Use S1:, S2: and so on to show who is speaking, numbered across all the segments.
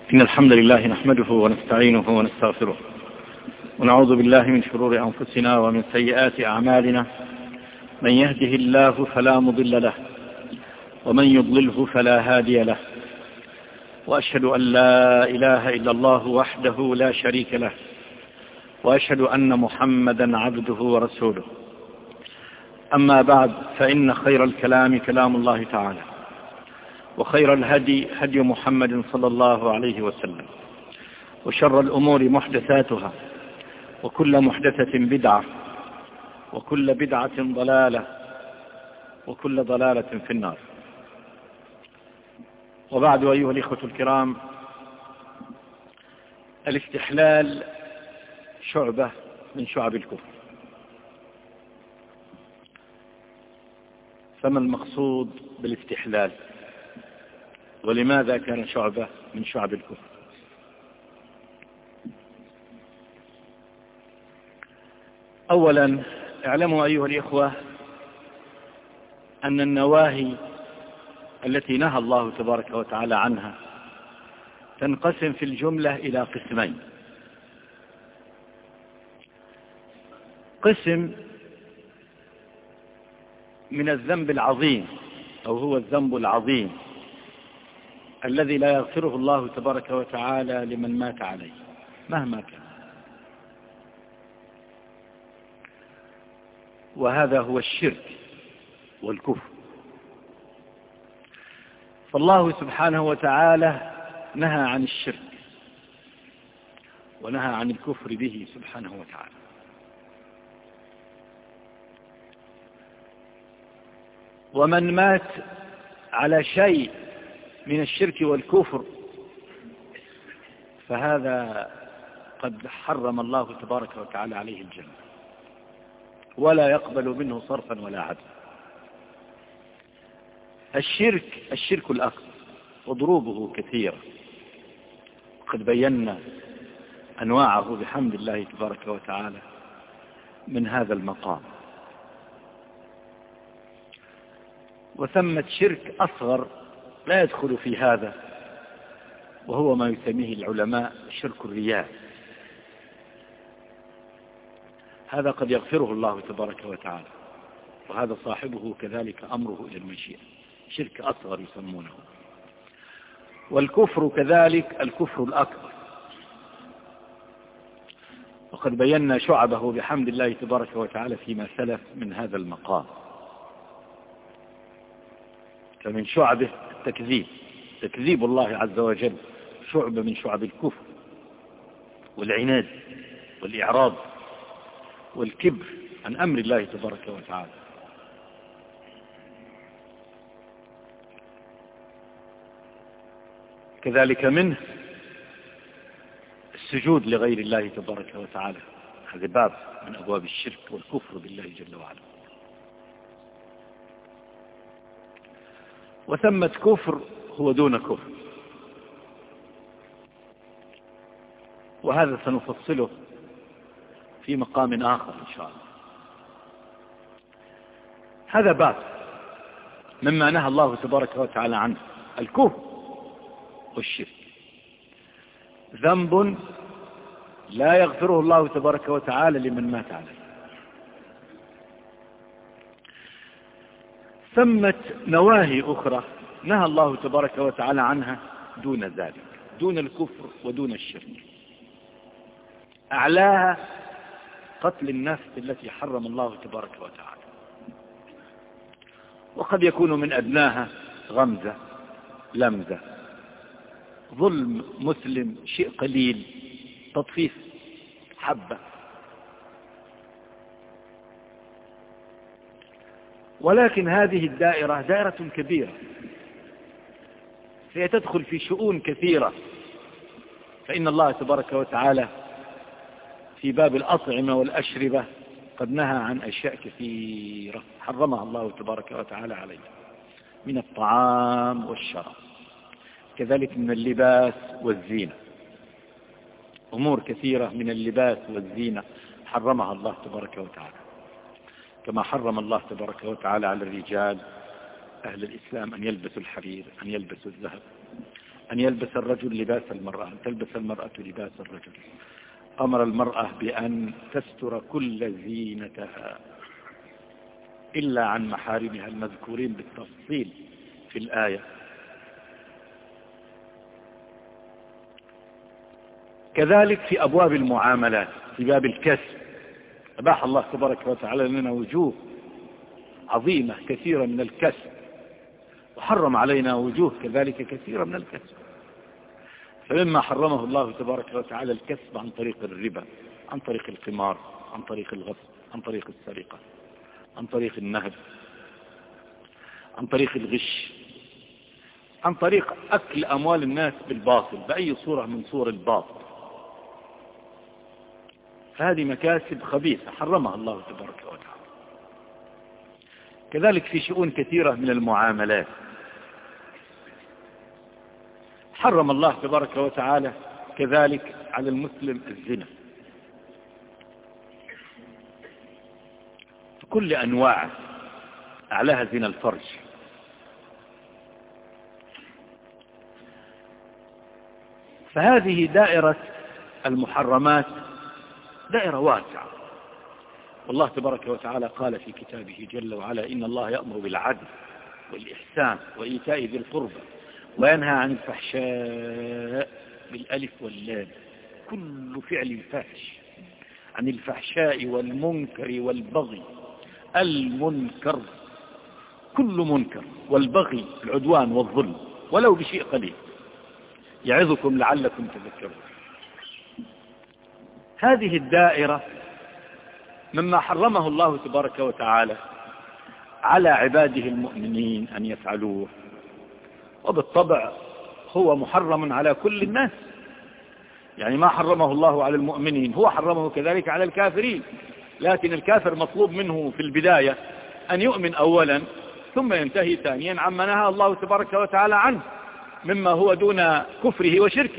S1: إن الحمد لله نحمده ونستعينه ونستغفره ونعوذ بالله من شرور أنفسنا ومن سيئات أعمالنا. من يهده الله فلا مضل له ومن يضلله فلا هادي له، وأشهد أن لا إله إلا الله وحده لا شريك له، وأشهد أن محمدا عبده ورسوله. أما بعد، فإن خير الكلام كلام الله تعالى، وخير الهدي هدي محمد صلى الله عليه وسلم، وشر الأمور محدثاتها، وكل محدثة بدعة، وكل بدعة ضلالة، وكل ضلالة في النار. وبعد، أيها الإخوة الكرام، الاستحلال شعبة من شعب الكفر. فما المقصود بالاستحلال؟ ولماذا كان شعبة من شعب الكفر؟ أولا، اعلموا أيها الإخوة أن النواهي التي نهى الله تبارك وتعالى عنها تنقسم في الجملة إلى قسمين. قسم من الذنب العظيم، أو هو الذنب العظيم الذي لا يغفره الله تبارك وتعالى لمن مات عليه مهما كان، وهذا هو الشرك والكفر. فالله سبحانه وتعالى نهى عن الشرك ونهى عن الكفر به سبحانه وتعالى. ومن مات على شيء من الشرك والكفر فهذا قد حرم الله تبارك وتعالى عليه الجنة، ولا يقبل منه صرفا ولا عدلا. الشرك الأكبر وضروبه كثيرة، وقد بينا أنواعه بحمد الله تبارك وتعالى من هذا المقام. وثمة شرك أصغر لا يدخل في هذا، وهو ما يسميه العلماء شرك الرياء. هذا قد يغفره الله تبارك وتعالى، وهذا صاحبه كذلك أمره إلى المشيئة، شرك أصغر يسمونه. والكفر كذلك الكفر الأكبر، وقد بينا شعبه بحمد الله تبارك وتعالى فيما سلف من هذا المقام. فمن شعبه تكذيب الله عز وجل، شعبة من شعب الكفر والعناد والإعراض والكبر عن أمر الله تبارك وتعالى. كذلك منه السجود لغير الله تبارك وتعالى، هذا باب من أبواب الشرك والكفر بالله جل وعلا. وثمة كفر هو دون كفر، وهذا سنفصله في مقام آخر إن شاء الله. هذا باب مما نهى الله تبارك وتعالى عنه، الكفر والشرك، ذنب لا يغفره الله تبارك وتعالى لمن مات عليه. ثمة نواهي أخرى نهى الله تبارك وتعالى عنها دون ذلك، دون الكفر ودون الشرك. أعلاها قتل النفس التي حرم الله تبارك وتعالى، وقد يكون من أدناها غمزة، لمزة، ظلم مسلم شيء قليل، تطفيف حبة. ولكن هذه الدائرة دائرة كبيرة، هي تدخل في شؤون كثيرة. فإن الله تبارك وتعالى في باب الأطعمة والأشربة قد نهى عن أشياء كثيرة حرمها الله تبارك وتعالى عليه، من الطعام والشراب، كذلك من اللباس والزينة. أمور كثيرة من اللباس والزينة حرمها الله تبارك وتعالى، كما حرم الله تبارك وتعالى على الرجال أهل الإسلام أن يلبسوا الحرير، أن يلبسوا الذهب، أن يلبس الرجل لباس المرأة، أن تلبس المرأة لباس الرجل. أمر المرأة بأن تستر كل زينتها إلا عن محارمها المذكورين بالتفصيل في الآية. كذلك في أبواب المعاملات، في باب الكسب أباح الله تبارك وتعالى لنا وجوه عظيمة كثيرة من الكسب، وحرم علينا وجوه كذلك كثيرة من الكسب. فمما حرمه الله تبارك وتعالى الكسب عن طريق الربا، عن طريق القمار، عن طريق الغصب، عن طريق السرقة، عن طريق النهب، عن طريق الغش، عن طريق أكل أموال الناس بالباطل بأي صورة من صور الباطل. فهذه مكاسب خبيثة حرمها الله تبارك وتعالى. كذلك في شؤون كثيرة من المعاملات حرم الله تبارك وتعالى كذلك على المسلم الزنا بكل أنواعه، أعلاها زنا الفرج. فهذه دائرة المحرمات دائرة واسعة، والله تبارك وتعالى قال في كتابه جل وعلا: إن الله يأمر بالعدل والإحسان وإيتاء ذي القربى وينهى عن الفحشاء بالألف واللام، كل فعل فاحش، عن الفحشاء والمنكر والبغي. المنكر كل منكر، والبغي العدوان والظلم ولو بشيء قليل. يعظكم لعلكم تذكرون. هذه الدائرة مما حرمه الله تبارك وتعالى على عباده المؤمنين أن يفعلوه، وبالطبع هو محرم على كل الناس. يعني ما حرمه الله على المؤمنين هو حرمه كذلك على الكافرين، لكن الكافر مطلوب منه في البداية أن يؤمن أولا ثم ينتهي ثانيا عما نهى الله تبارك وتعالى عنه مما هو دون كفره وشركه.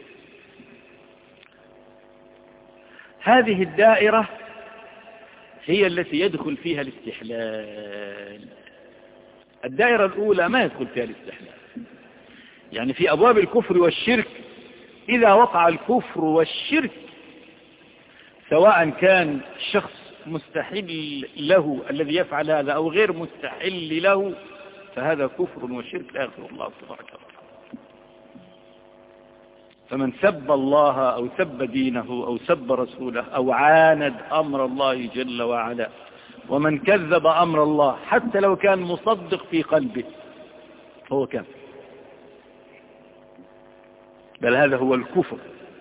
S1: هذه الدائرة هي التي يدخل فيها الاستحلال. الدائرة الأولى ما يدخل فيها الاستحلال، يعني في أبواب الكفر والشرك إذا وقع الكفر والشرك سواء كان الشخص مستحل له الذي يفعل هذا أو غير مستحل له، فهذا كفر وشرك لا يغفر الله تبارك وتعالى. فمن سب الله أو سب دينه أو سب رسوله أو عاند أمر الله جل وعلا، ومن كذب أمر الله حتى لو كان مصدق في قلبه فهو كافر، بل هذا هو الكفر،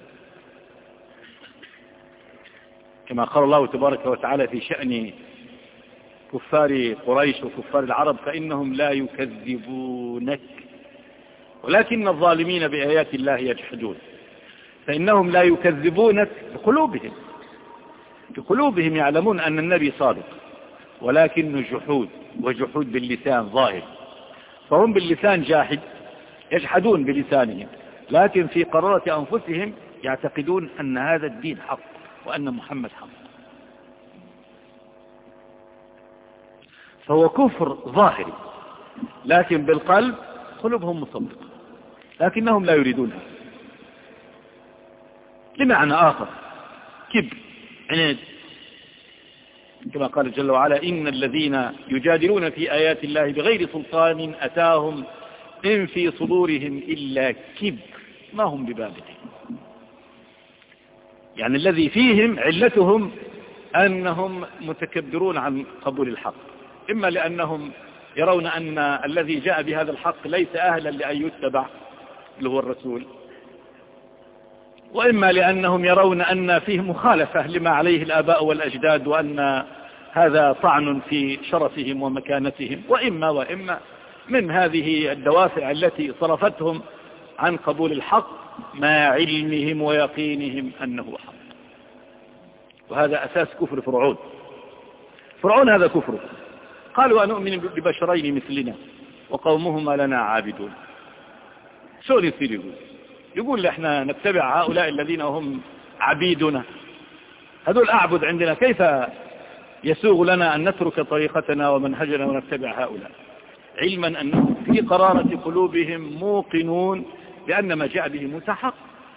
S1: كما قال الله تبارك وتعالى في شأن كفار قريش وكفار العرب: فإنهم لا يكذبونك ولكن الظالمين بآيات الله يجحدون. فإنهم لا يكذبونك بقلوبهم، بقلوبهم يعلمون أن النبي صادق، ولكن جحود، وجحود باللسان ظاهر، فهم باللسان جاحد يجحدون بلسانهم، لكن في قرارة أنفسهم يعتقدون أن هذا الدين حق وأن محمد حق. فهو كفر ظاهري، لكن بالقلب قلوبهم مصدقة، لكنهم لا يريدونها لمعنى آخر: كبر، عناد، كما قال جل وعلا: إن الذين يجادلون في آيات الله بغير سلطان أتاهم إن في صدورهم إلا كبر ما هم ببالغين. يعني الذي فيهم علتهم أنهم متكبرون عن قبول الحق، إما لأنهم يرون أن الذي جاء بهذا الحق ليس أهلا لأن يتبع اللي هو الرسول، وإما لأنهم يرون أن فيه مخالفة لما عليه الآباء والأجداد وأن هذا طعن في شرفهم ومكانتهم، وإما من هذه الدوافع التي صرفتهم عن قبول الحق مع علمهم ويقينهم أنه حق. وهذا أساس كفر فرعون. فرعون هذا كفره، قالوا أنؤمن ببشرين مثلنا وقومهما لنا عابدون. شو يصير؟ يقول احنا نتبع هؤلاء الذين هم عبيدنا، هذول أعبد عندنا، كيف يسوغ لنا أن نترك طريقتنا ومنهجنا ونتبع هؤلاء؟ علما أنهم في قرارة قلوبهم موقنون بأن ما جاء به موسى حق.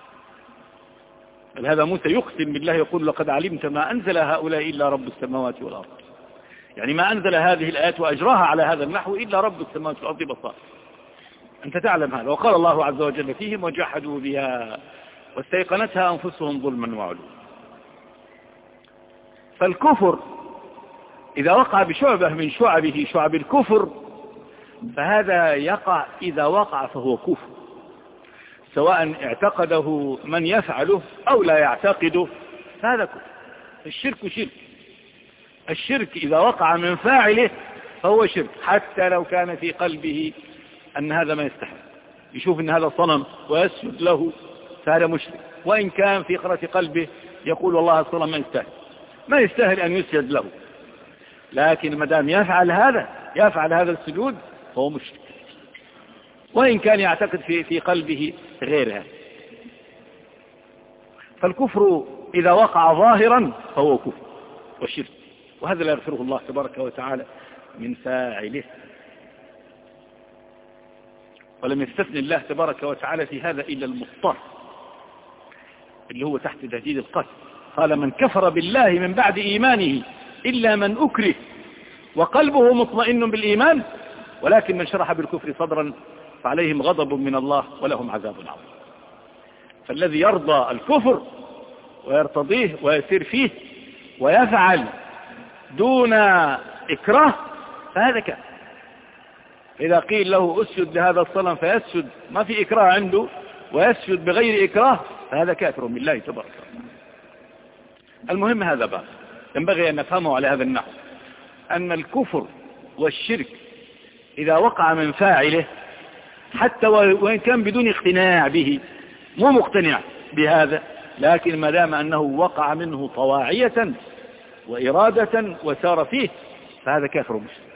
S1: بل هذا موسى يقسم بالله يقول لقد علمت ما أنزل هؤلاء إلا رب السماوات والأرض، يعني ما أنزل هذه الآيات وأجراها على هذا النحو إلا رب السماوات والأرض بصائر. أنت تعلم هذا. وقال الله عز وجل فيهم وجحدوا بها واستيقنتها أنفسهم ظلما وعلوا. فالكفر إذا وقع بشعبة من شعبه شعب الكفر فهذا يقع، إذا وقع فهو كفر، سواء اعتقده من يفعله أو لا يعتقده، فهذا كفر. الشرك شرك. الشرك إذا وقع من فاعله فهو شرك، حتى لو كان في قلبه أن هذا ما يستحق، يشوف أن هذا صنم ويسجد له، فهذا مشرك. وإن كان في قرة قلبه يقول والله الصنم ما يستاهل أن يسجد له، لكن ما دام يفعل هذا السجود فهو مشرك، وإن كان يعتقد في قلبه غيرها. فالكفر إذا وقع ظاهرا فهو كفر وشرك، وهذا لا يغفره الله تبارك وتعالى من فاعله. ولم يستثني الله تبارك وتعالى في هذا إلا المضطر اللي هو تحت تهديد القتل. قال من كفر بالله من بعد إيمانه إلا من أكره وقلبه مطمئن بالإيمان ولكن من شرح بالكفر صدرا فعليهم غضب من الله ولهم عذاب عظيم. فالذي يرضى الكفر ويرتضيه ويسير فيه ويفعل دون إكراه فهذا كافر. إذا قيل له أسجد لهذا الصنم فيسجد ما في إكراه عنده ويسجد بغير إكراه فهذا كافر بالله تبارك وتعالى. المهم هذا باب ينبغي أن نفهمه على هذا النحو، أن الكفر والشرك إذا وقع من فاعله حتى وإن كان بدون اقتناع به، مو مقتنع بهذا، لكن ما دام أنه وقع منه طواعية وإرادة وسار فيه فهذا كافر مشرك.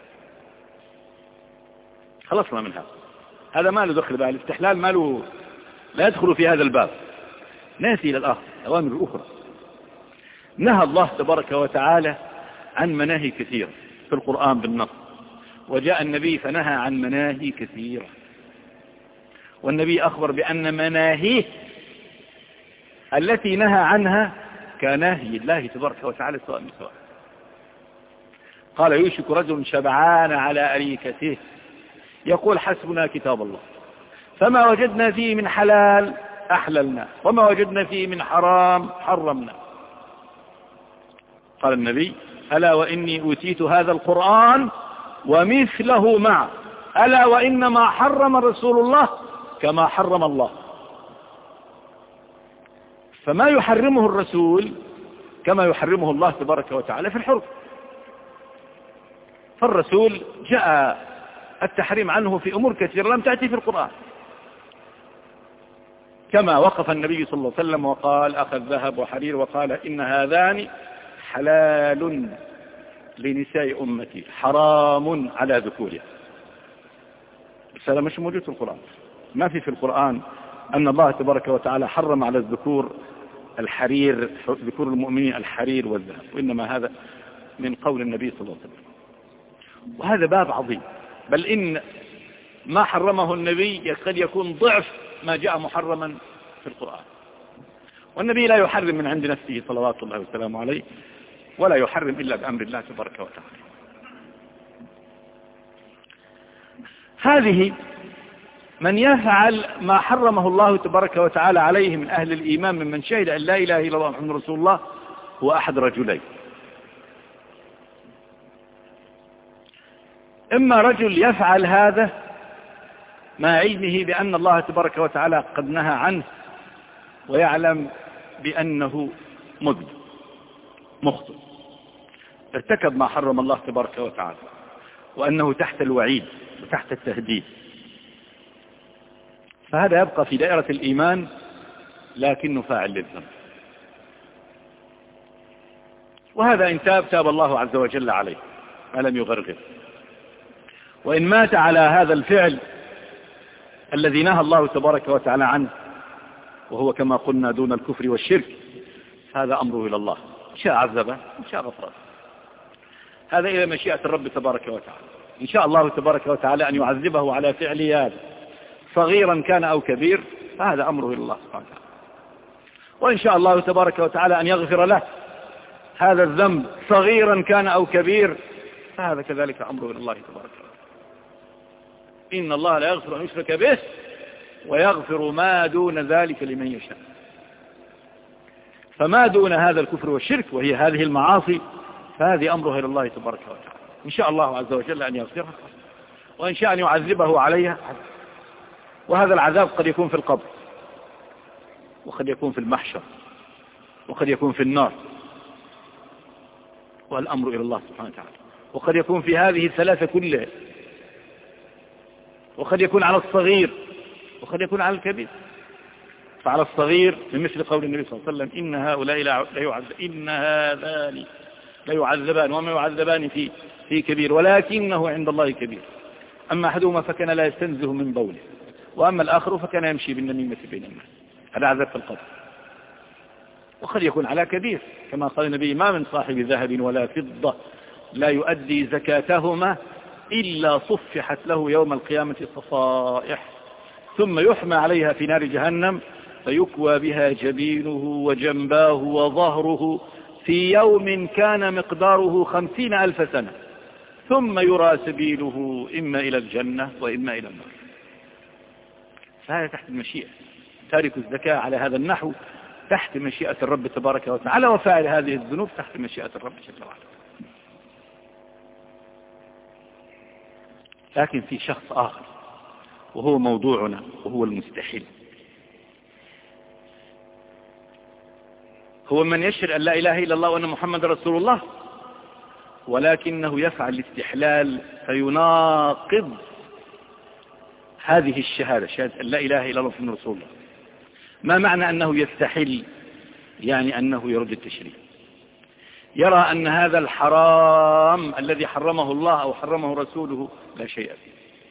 S1: خلصنا من هذا ما له دخل بقى، الاستحلال ما له، لا يدخل في هذا الباب. نأتي إلى الآخر، الأوامر الأخرى. نهى الله تبارك وتعالى عن مناهي كثيرة في القرآن بالنص، وجاء النبي فنهى عن مناهي كثيرة، والنبي أخبر بأن مناهيه التي نهى عنها كنهي الله تبارك وتعالى سواء بسواء. قال يوشك رجل شبعان على أريكته يقول حسبنا كتاب الله فما وجدنا فيه من حلال أحللنا وما وجدنا فيه من حرام حرمنا. قال النبي ألا وإني أوتيت هذا القرآن ومثله معه، ألا وإنما حرم رسول الله كما حرم الله. فما يحرمه الرسول كما يحرمه الله تبارك وتعالى في الحرم. فالرسول جاء التحريم عنه في أمور كثيرة لم تأتي في القرآن، كما وقف النبي صلى الله عليه وسلم وقال أخذ ذهب وحرير وقال إن هذان حلال لنساء أمتي حرام على ذكورها. بس هذا مش موجود في القرآن، ما في القرآن أن الله تبارك وتعالى حرم على الذكور الحرير، ذكور المؤمنين الحرير والذهب، وإنما هذا من قول النبي صلى الله عليه وسلم. وهذا باب عظيم، بل إن ما حرمه النبي قد يكون ضعف ما جاء محرما في القرآن. والنبي لا يحرم من عند نفسه صلوات الله وسلامه عليه، ولا يحرم إلا بأمر الله تبارك وتعالى. هذه من يفعل ما حرمه الله تبارك وتعالى عليه من أهل الإيمان ممن شهد أن لا إله إلا الله محمد رسول الله هو أحد رجلين: إما رجل يفعل هذا مع علمه بأن الله تبارك وتعالى قد نهى عنه ويعلم بأنه مذنب مخطئ ارتكب ما حرم الله تبارك وتعالى وأنه تحت الوعيد وتحت التهديد، فهذا يبقى في دائرة الإيمان لكنه فاعل للذنب. وهذا إن تاب الله عز وجل عليه ما لم يغرغر، وإن مات على هذا الفعل الذي نهى الله تبارك وتعالى عنه وهو كما قلنا دون الكفر والشرك هذا أمره إلى الله، إن شاء عذبه إن شاء غفره. هذا إلى مشيئة الرب تبارك وتعالى. إن شاء الله تبارك وتعالى أن يعذبه على فعل هذا صغيرا كان أو كبير فهذا أمره إلى الله سبحانه وتعالى. وإن شاء الله تبارك وتعالى أن يغفر له هذا الذنب صغيرا كان أو كبير فهذا كذلك أمره إلى الله تبارك وتعالى. إن الله لا يغفر أن يشرك به ويغفر ما دون ذلك لمن يشاء. فما دون هذا الكفر والشرك وهي هذه المعاصي فهذه أمرها إلى الله تبارك وتعالى. إن شاء الله عز وجل أن يغفرها وإن شاء أن يعذبه عليها. وهذا العذاب قد يكون في القبر وقد يكون في المحشر وقد يكون في النار والأمر إلى الله سبحانه وتعالى. وقد يكون في هذه الثلاثة كلها وقد يكون على الصغير وقد يكون على الكبير. فعلى الصغير بمثل قول النبي صلى الله عليه وسلم إن هؤلاء إن هذان لا يعذبان وما يعذبان في كبير ولكنه عند الله كبير. أما أحدهما فكان لا يستنزه من بوله وأما الآخر فكان يمشي بالنميمة بين الناس. هذا عذاب في القبر. وقد يكون على كبير كما قال النبي ما من صاحب ذهب ولا فضة لا يؤدي زكاتهما إلا صفحت له يوم القيامة صفائح ثم يحمى عليها في نار جهنم فيكوى بها جبينه وجنباه وظهره في يوم كان مقداره 50,000 سنة ثم يرى سبيله إما إلى الجنة وإما إلى النار. فهذا تحت المشيئة. تارك الزكاة على هذا النحو تحت مشيئة الرب تبارك وتعالى وفاعل هذه الذنوب تحت مشيئة الرب جل وعلا. لكن في شخص آخر وهو موضوعنا وهو المستحيل. هو من يشهد أن لا إله إلا الله وأن محمد رسول الله ولكنه يفعل الاستحلال فيناقض هذه الشهادة شهادة أن لا إله إلا الله محمد رسول الله. ما معنى أنه يستحل؟ يعني أنه يرد التشريع. يرى أن هذا الحرام الذي حرمه الله أو حرمه رسوله لا شيء فيه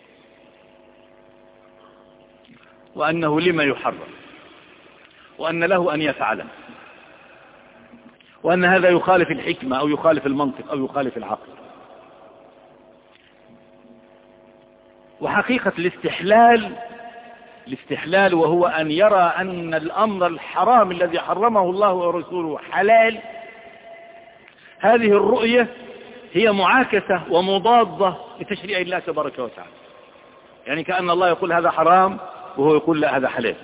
S1: وأنه لما يحرم وأن له أن يفعله وأن هذا يخالف الحكمة أو يخالف المنطق أو يخالف العقل. وحقيقة الاستحلال وهو أن يرى أن الأمر الحرام الذي حرمه الله ورسوله حلال. هذه الرؤية هي معاكسة ومضادة لتشريع الله تبارك وتعالى. يعني كأن الله يقول هذا حرام وهو يقول لا هذا حلال.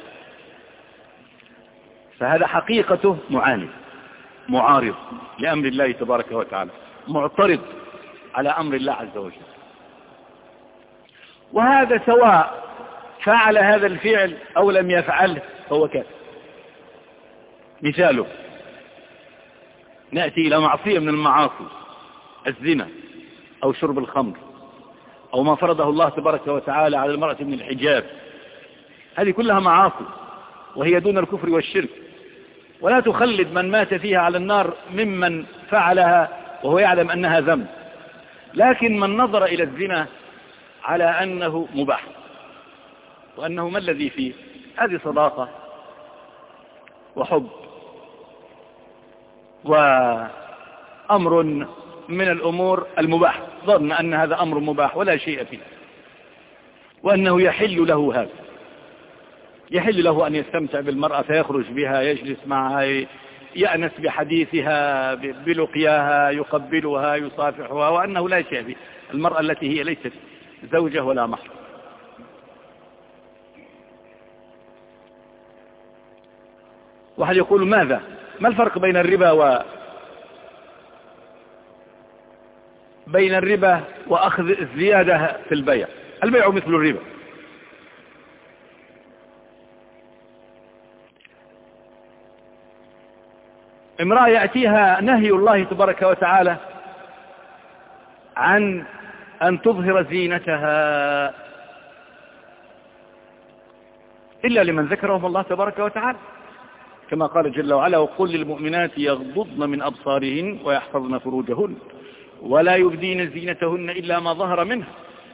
S1: فهذا حقيقته معاند معارض لأمر الله تبارك وتعالى معترض على أمر الله عز وجل. وهذا سواء فعل هذا الفعل أو لم يفعله فهو كافر. مثاله نأتي إلى معصية من المعاصي الزنا أو شرب الخمر أو ما فرضه الله تبارك وتعالى على المرأة من الحجاب. هذه كلها معاصي وهي دون الكفر والشرك ولا تخلد من مات فيها على النار ممن فعلها وهو يعلم أنها ذنب. لكن من نظر إلى الزنا على أنه مباح وأنه ما الذي فيه هذه صداقة وحب وأمر من الأمور المباح ظن أن هذا أمر مباح ولا شيء فيه وأنه يحل له هذا يحل له أن يستمتع بالمرأة فيخرج بها يجلس معها يأنس بحديثها بلقياها يقبلها يصافحها وأنه لا شيء فيه المرأة التي هي ليست زوجة ولا محرم. واحد يقول ما الفرق بين الربا وأخذ الزيادة في البيع؟ البيع مثل الربا. امرأة يأتيها نهي الله تبارك وتعالى عن أن تظهر زينتها إلا لمن ذكرهم الله تبارك وتعالى كما قال جل وعلا وقل للمؤمنات يغضضن من أبصارهن ويحفظن فروجهن ولا يبدين زينتهن إلا ما ظهر منها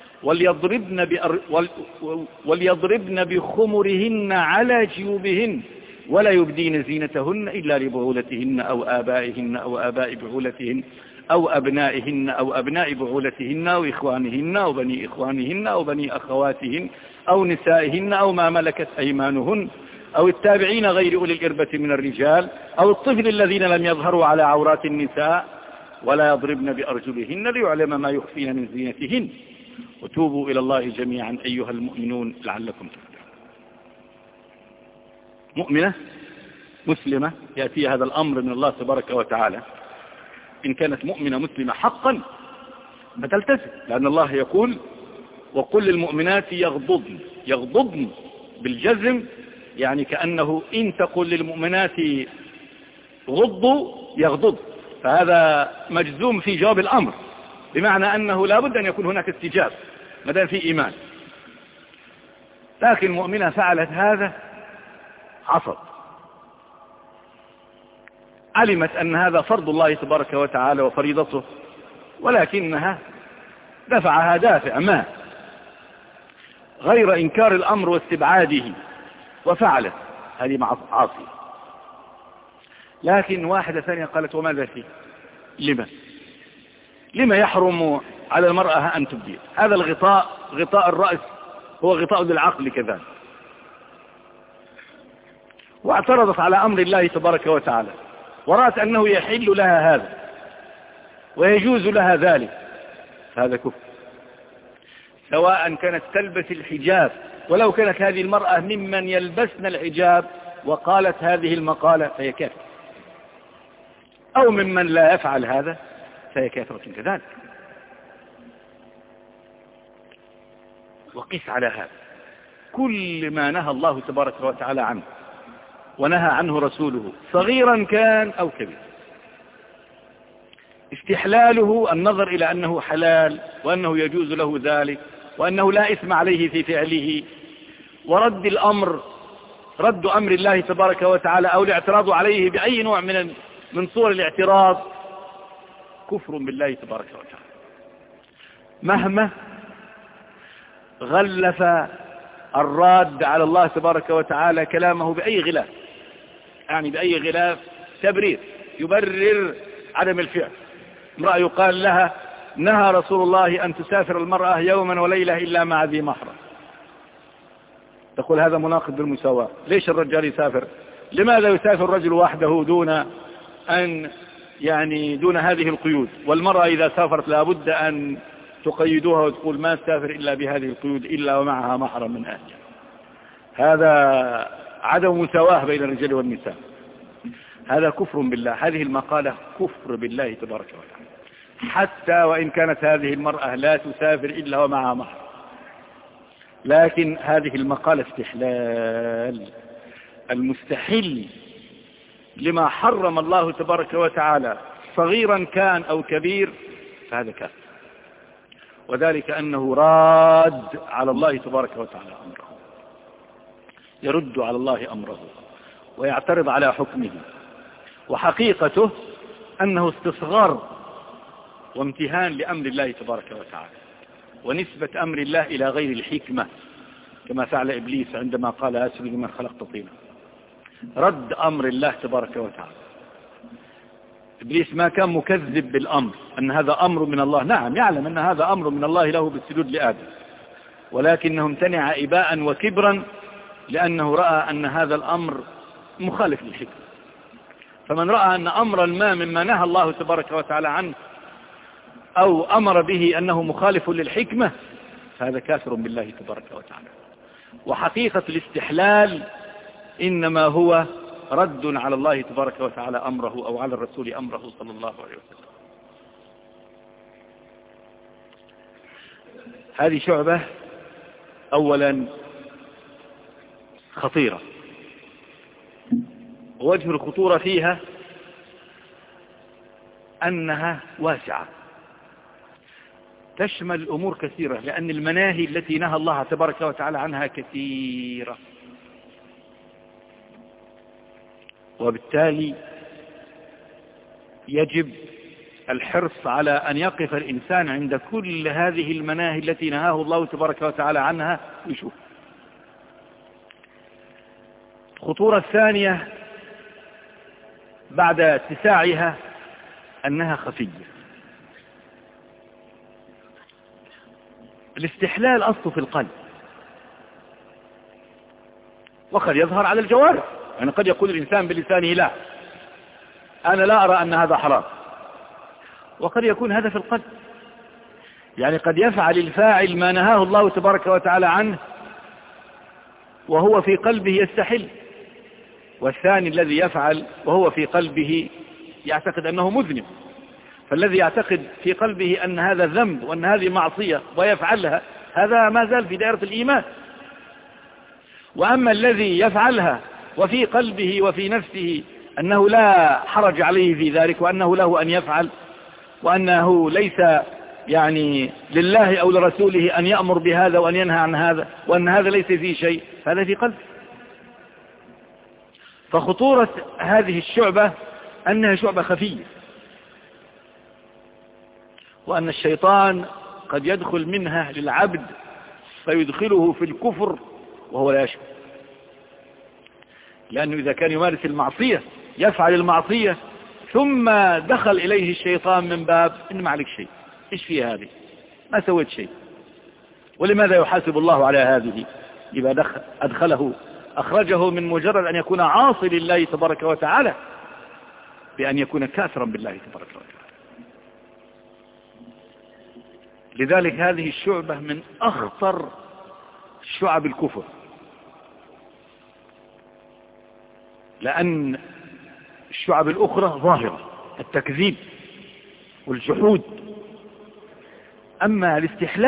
S1: وليضربن بخمرهن على جيوبهن ولا يبدين زينتهن إلا لبعولتهن أو آبائهن أو آباء بعولتهن أو أبنائهن أو أبناء بعولتهن أو إخوانهن أو بني إخوانهن أو بني أخواتهن أو نسائهن أو ما ملكت أيمانهن أو التابعين غير أولي الإربة من الرجال أو الطفل الذين لم يظهروا على عورات النساء ولا يضربن بأرجلهن ليعلم ما يخفين من زينتهن وتوبوا إلى الله جميعا أيها المؤمنون لعلكم تفلحون. مؤمنة مسلمة يأتي هذا الأمر من الله تبارك وتعالى، إن كانت مؤمنة مسلمة حقا فتلتزم، لأن الله يقول وقل للمؤمنات يغضضن بالجزم، يعني كأنه إن تقول للمؤمنات غضوا يغضض، فهذا مجزوم في جواب الأمر، بمعنى أنه لا بد أن يكون هناك استجاب ما دام في إيمان. لكن المؤمنة فعلت هذا عصت، علمت أن هذا فرض الله تبارك وتعالى وفريضته، ولكنها دفعها دافع ما غير إنكار الأمر واستبعاده وفعلت، هذه معاصي. لكن واحدة ثانية قالت وماذا فيه؟ لما يحرم على المرأة أن تبدي؟ هذا الغطاء غطاء الرأس هو غطاء للعقل كذلك، واعترضت على أمر الله تبارك وتعالى ورأت أنه يحل لها هذا ويجوز لها ذلك، هذا كفر، سواء كانت تلبس الحجاب ولو كانت هذه المرأة ممن يلبسن الحجاب وقالت هذه المقالة فهي كافرة، أو ممن لا يفعل هذا فهي كافرة كذلك. وقس على هذا كل ما نهى الله تبارك وتعالى عنه ونهى عنه رسوله صغيرا كان أو كبير، استحلاله النظر إلى أنه حلال وأنه يجوز له ذلك وأنه لا إثم عليه في فعله، ورد الأمر رد أمر الله تبارك وتعالى أو الاعتراض عليه بأي نوع من صور الاعتراض كفر بالله تبارك وتعالى، مهما غلف الراد على الله تبارك وتعالى كلامه بأي غلاف، يعني بأي غلاف تبرير يبرر عدم الفعل. امرأة يقال لها نهى رسول الله أن تسافر المرأة يوما وليلة إلا مع ذي محرم، تقول هذا مناقض بالمساواة، ليش الرجال يسافر؟ لماذا يسافر الرجل وحده دون هذه القيود، والمرأة إذا سافرت لابد أن تقيدوها وتقول ما تسافر إلا بهذه القيود إلا ومعها محرم من أهلها؟ هذا عدم مساواة بين الرجال والنساء، هذا كفر بالله، هذه المقالة كفر بالله تبارك وتعالى، حتى وإن كانت هذه المرأة لا تسافر إلا ومعها محرم، لكن هذه المقالة استحلال، المستحل لما حرم الله تبارك وتعالى صغيرا كان أو كبير فهذا كافر، وذلك أنه راد على الله تبارك وتعالى أمره، يرد على الله أمره ويعترض على حكمه، وحقيقته أنه استصغار وامتهان لأمر الله تبارك وتعالى ونسبة أمر الله إلى غير الحكمة، كما فعل إبليس عندما قال أسجد لمن خلقت طينا، رد أمر الله تبارك وتعالى. إبليس ما كان مكذب بالأمر أن هذا أمر من الله، نعم يعلم أن هذا أمر من الله له بالسجود لآدم، ولكنه امتنع إباء وكبرا لأنه رأى أن هذا الأمر مخالف للحكمة. فمن رأى أن أمرا ما مما نهى الله تبارك وتعالى عنه أو أمر به أنه مخالف للحكمة فهذا كافر بالله تبارك وتعالى. وحقيقة الاستحلال إنما هو رد على الله تبارك وتعالى أمره أو على الرسول أمره صلى الله عليه وسلم. هذه شعبة أولا خطيرة، ووجه الخطورة فيها أنها واسعة تشمل أمور كثيرة، لأن المناهي التي نهى الله تبارك وتعالى عنها كثيرة، وبالتالي يجب الحرص على أن يقف الإنسان عند كل هذه المناهي التي نهاه الله تبارك وتعالى عنها ويشوف. الخطورة الثانية بعد اتساعها أنها خفية. الاستحلال أصله في القلب، وقد يظهر على الجوارح، يعني قد يقول الإنسان بلسانه لا، أنا لا أرى أن هذا حرام، وقد يكون هذا في القلب، يعني قد يفعل الفاعل ما نهاه الله تبارك وتعالى عنه وهو في قلبه يستحل، والثاني الذي يفعل وهو في قلبه يعتقد أنه مذنب. فالذي يعتقد في قلبه أن هذا ذنب وأن هذه معصية ويفعلها هذا ما زال في دائرة الإيمان. وأما الذي يفعلها وفي قلبه وفي نفسه أنه لا حرج عليه في ذلك، وأنه له أن يفعل، وأنه ليس يعني لله أو لرسوله أن يأمر بهذا وأن ينهى عن هذا، وأن هذا ليس فيه شيء، هذا في قلبه. فخطورة هذه الشعبة أنها شعبة خفية، وأن الشيطان قد يدخل منها للعبد فيدخله في الكفر وهو لا يشعر، لأنه إذا كان يمارس المعصية يفعل المعصية ثم دخل إليه الشيطان من باب إن ما عليك شيء، إيش فيه هذه، ما سويت شيء، ولماذا يحاسب الله على هذه؟ إذا أخرجه من مجرد أن يكون عاصي لله تبارك وتعالى بأن يكون كافرا بالله تبارك وتعالى. لذلك هذه الشعبة من أخطر شعب الكفر، لأن الشعب الأخرى ظاهرة، التكذيب والجحود. أما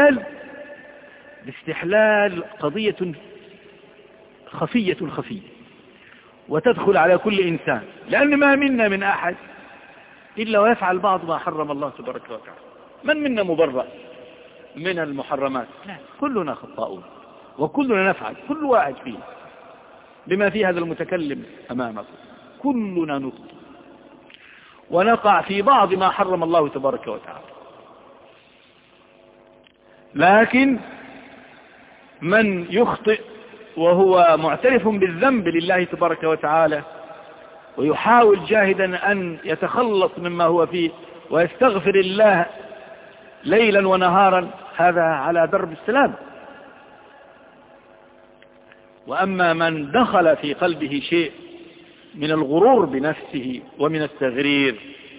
S1: الاستحلال قضية خفية وتدخل على كل إنسان، لأن ما منا من أحد إلا ويفعل بعض ما حرم الله تبارك وتعالى. من منا مبرأ من المحرمات؟ لا، كلنا خطاؤون وكلنا نفعل، كل واحد فينا بما في هذا المتكلم أمامكم كلنا نخطئ ونقع في بعض ما حرم الله تبارك وتعالى. لكن من يخطئ وهو معترف بالذنب لله تبارك وتعالى ويحاول جاهدا أن يتخلص مما هو فيه ويستغفر الله ليلا ونهارا، هذا على درب السلام. وأما من دخل في قلبه شيء من الغرور بنفسه ومن التغرير،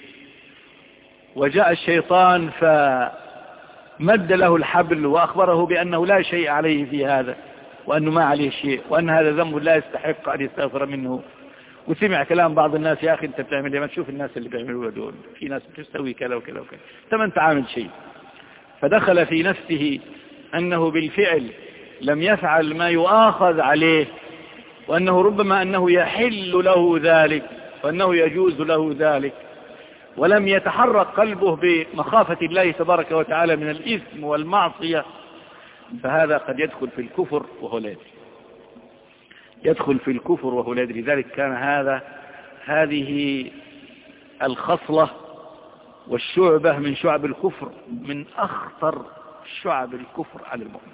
S1: وجاء الشيطان فمد له الحبل وأخبره بأنه لا شيء عليه في هذا، وأنه ما عليه شيء، وأن هذا ذنب لا يستحق أن يستغفر منه، وسمع كلام بعض الناس: يا أخي أنت بتعمل ما تشوف الناس اللي بيعملوا دول، في ناس بتسوي كذا وكذا وكذا، أنت ما أنت عامل شيء. فدخل في نفسه أنه بالفعل لم يفعل ما يؤاخذ عليه، وأنه ربما أنه يحل له ذلك وأنه يجوز له ذلك، ولم يتحرك قلبه بمخافة الله تبارك وتعالى من الإثم والمعصية، فهذا قد يدخل في الكفر وهو لا يدري، يدخل في الكفر وهو لا يدري. لذلك كان هذه الخصلة والشعبة من شعب الكفر من أخطر شعب الكفر على المؤمن.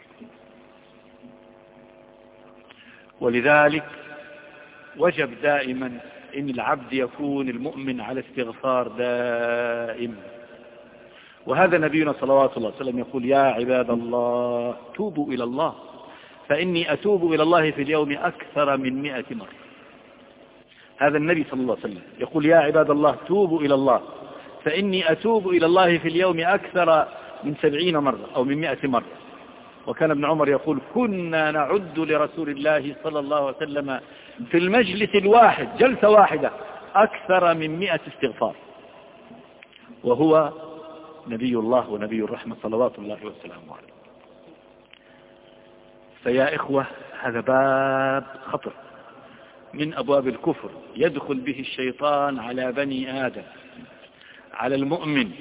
S1: ولذلك وجب دائما إن العبد يكون المؤمن على استغفار دائم. وهذا نبينا صلوات الله عليه وسلم يقول: يا عباد الله توبوا إلى الله فإني أتوب إلى الله في اليوم أكثر من 100 مرة. هذا النبي صلى الله عليه وسلم يقول: يا عباد الله توبوا إلى الله فإني أتوب إلى الله في اليوم أكثر من 70 مرة أو من 100 مرة. وكان ابن عمر يقول: كنا نعد لرسول الله صلى الله عليه وسلم في المجلس الواحد جلسة واحدة أكثر من 100 استغفار، وهو نبي الله ونبي الرحمة صلوات الله وسلامه عليه. فيا إخوة، هذا باب خطر من أبواب الكفر يدخل به الشيطان على بني آدم، على المؤمن،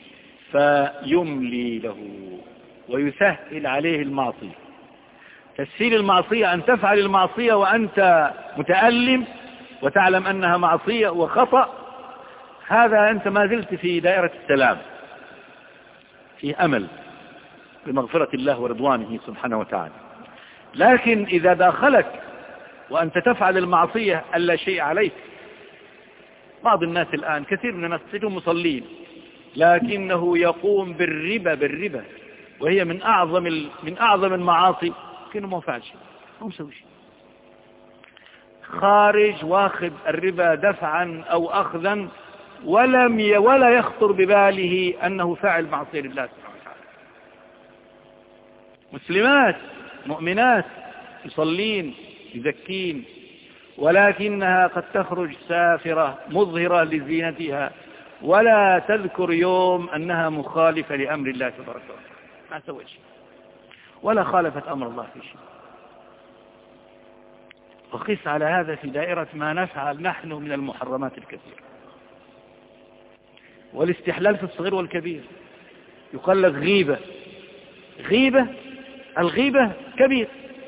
S1: فيملي له ويسهل عليه المعصية. تسهيل المعصية أن تفعل المعصية وأنت متألم وتعلم أنها معصية وخطأ، هذا أنت ما زلت في دائرة السلام، في أمل بمغفرة الله ورضوانه سبحانه وتعالى. لكن إذا داخلك وأنت تفعل المعصية ألا شيء عليك، بعض الناس الآن كثير من الناس تجدهم مصلين لكنه يقوم بالربا وهي من أعظم المعاصي، لكنه ما فعل شيء، ما مسوي شيء، خارج واخذ الربا دفعا أو أخذا ولا يخطر بباله أنه فاعل معصية لله سبحانه وتعالى. مسلمات مؤمنات يصلين يزكين، ولكنها قد تخرج سافرة مظهرة لزينتها ولا تذكر يوم أنها مخالفة لأمر الله تبارك وتعالى، ما سوى شيء ولا خالفت أمر الله في شيء. وقس على هذا في دائرة ما نفعل نحن من المحرمات الكثيرة والاستحلال في الصغير والكبير. يقال لك غيبة، الغيبة كبير،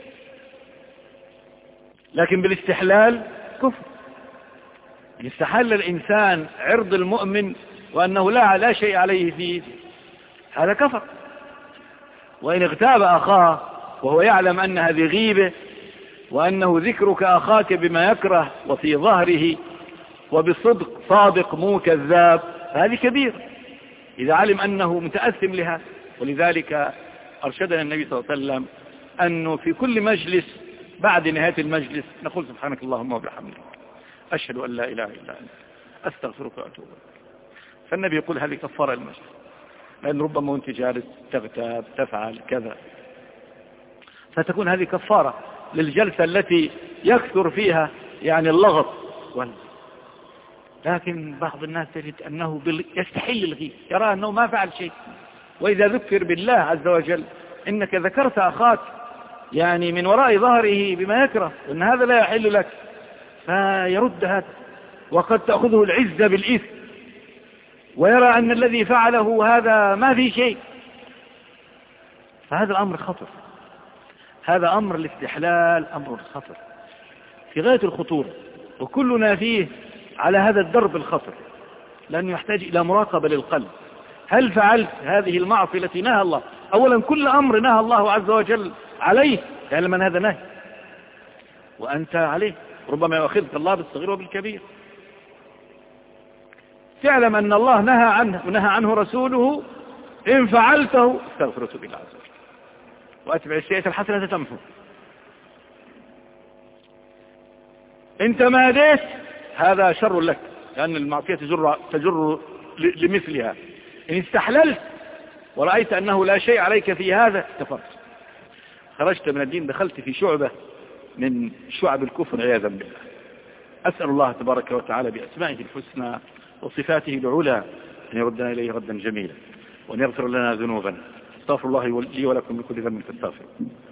S1: لكن بالاستحلال كفر. يستحل الإنسان عرض المؤمن وأنه لا شيء عليه فيه، هذا كفر. وإن اغتاب أخاه وهو يعلم أن هذه غيبة وأنه ذكرك أخاك بما يكره وفي ظهره وبصدق صادق مو كذاب، هذه كبير إذا علم أنه متأثم لها. ولذلك أرشدنا النبي صلى الله عليه وسلم أنه في كل مجلس بعد نهاية المجلس نقول سبحانك اللهم وبحمدك أشهد أن لا إله إلا أنت أستغفرك وأتوب إليك. فالنبي يقول هذه كفارة المجلس، لأن ربما وانت جالس تغتاب تفعل كذا، فتكون هذه كفارة للجلسة التي يكثر فيها يعني اللغط. لكن بعض الناس تجد أنه يستحل الغيب، يرى أنه ما فعل شيء. وإذا ذكر بالله عز وجل إنك ذكرت أخاك يعني من وراء ظهره بما يكره وأن هذا لا يحل لك، فيرد هذا، وقد تأخذه العزة بالإثم ويرى أن الذي فعله هذا ما في شيء. فهذا الأمر خطر، هذا أمر الاستحلال أمر خطر في غاية الخطورة، وكلنا فيه على هذا الدرب الخطر، لأنه يحتاج إلى مراقبة للقلب. هل فعلت هذه المعصية التي نهى الله؟ أولا كل أمر نهى الله عز وجل عليه تعلم أن هذا نهي وأنت عليه، ربما يؤخذك الله بالصغير وبالكبير. تعلم أن الله نهى عنه ونهى عنه رسوله، إن فعلته استغفرت بالله عز وجل وأتبع السيئة الحسنة تمحو. إن تماديت هذا شر لك، لأن المعصية تجر لمثلها. إن استحللت ورأيت أنه لا شيء عليك في هذا كفرت، خرجت من الدين، دخلت في شعبة من شعب الكفر عياذا بالله. أسأل الله تبارك وتعالى بأسمائه الحسنى وصفاته العلى أن يردنا إليه ردا جميلا وأن يغفر لنا ذنوبنا. استغفر الله لي ولكم من كل ذنب فاستغفروا.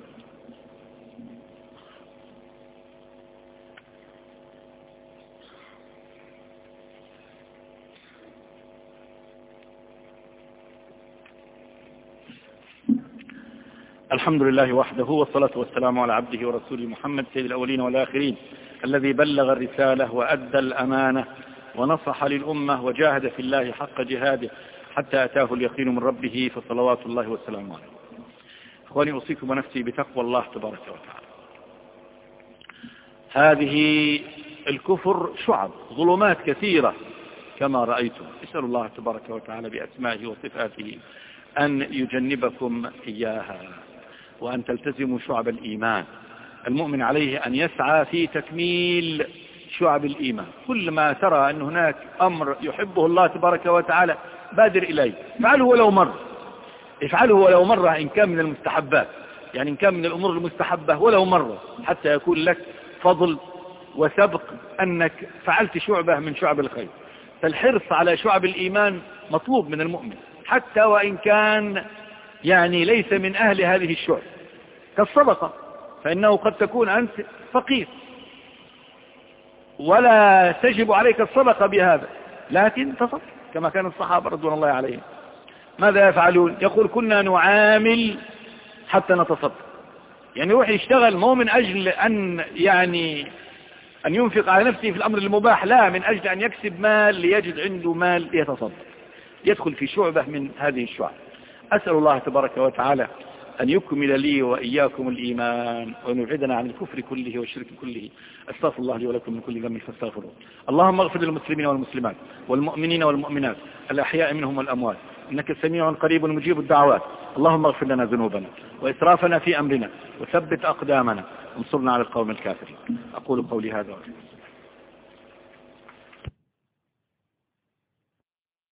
S1: الحمد لله وحده، والصلاة والسلام على عبده ورسوله محمد سيد الأولين والآخرين، الذي بلغ الرسالة وأدى الأمانة ونصح للأمة وجاهد في الله حق جهاده حتى أتاه اليقين من ربه، فصلوات الله والسلام عليه. أخواني أوصيكم ونفسي بتقوى الله تبارك وتعالى. هذه الكفر شعب ظلمات كثيرة كما رأيتم. اسأل الله تبارك وتعالى بأسمائه وصفاته أن يجنبكم إياها وأن تلتزموا شعب الإيمان. المؤمن عليه أن يسعى في تكميل شعب الإيمان. كل ما ترى أن هناك أمر يحبه الله تبارك وتعالى بادر إليه، افعله ولو مرة، افعله ولو مرة إن كان من المستحبات، يعني إن كان من الأمور المستحبة ولو مرة، حتى يكون لك فضل وسبق أنك فعلت شعبة من شعب الخير. فالحرص على شعب الإيمان مطلوب من المؤمن، حتى وإن كان يعني ليس من أهل هذه الشعب، كالصدقة، فإنه قد تكون أنت فقير ولا تجب عليك الصدقة بهذا، لكن تصدق كما كان الصحابة رضوان الله عليهم. ماذا يفعلون؟ يقول كنا نعامل حتى نتصدق، يعني يروح يشتغل مو من أجل أن أن ينفق على نفسه في الأمر المباح، لا، من أجل أن يكسب مال ليجد عنده مال ليتصدق، يدخل في شعبة من هذه الشعب. أسأل الله تبارك وتعالى أن يكمل لي وإياكم الإيمان وأن يبعدنا عن الكفر كله والشرك كله. أستغفر الله لي ولكم من كل ذنب فاستغفروه. اللهم اغفر للمسلمين والمسلمات والمؤمنين والمؤمنات الأحياء منهم والأموات، إنك سميع قريب مجيب الدعوات. اللهم اغفر لنا ذنوبنا وإسرافنا في أمرنا وثبت أقدامنا انصرنا على القوم الكافرين. أقول قولي هذا.